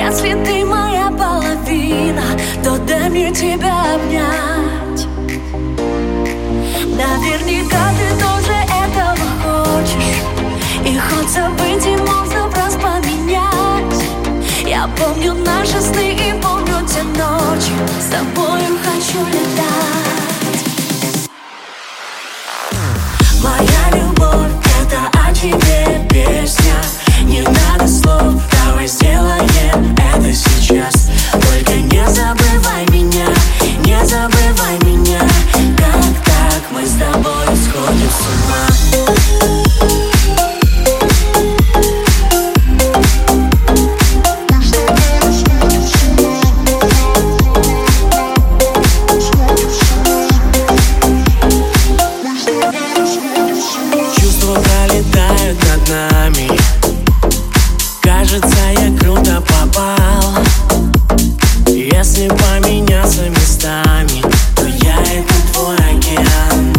Если ты моя половина, то дай мне тебя обнять. Наверняка ты тоже этого хочешь, и ход событий можно враз поменять. Я помню наши сны и помню те ночи, с тобою хочу летать. Моя любовь — это о тебе песня. Не надо слов, давай сделаем это сейчас. Только не забывай меня, не забывай меня. Как так мы с тобой сходим с ума? Пролетают над нами. Кажется, я круто попал. Если поменяться местами, то я — это твой океан.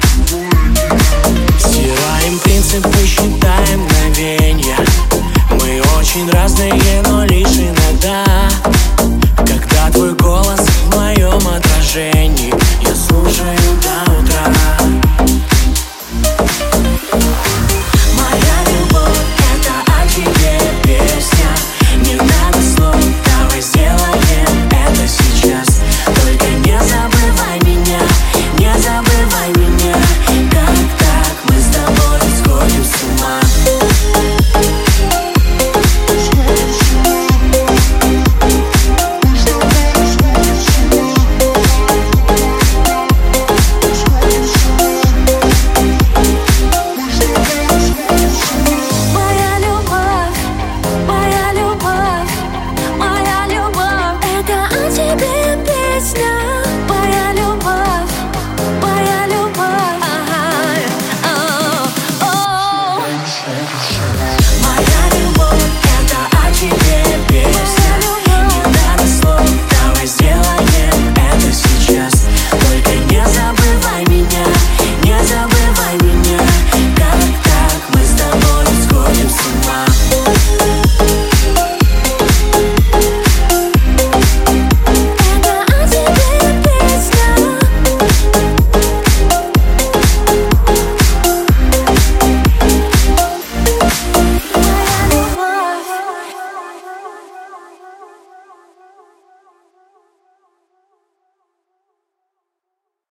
Стираем принципы, считаем мгновенья. Мы очень разные, но лишь иногда. Когда твой голос в моем отражении, я слушаю до утра.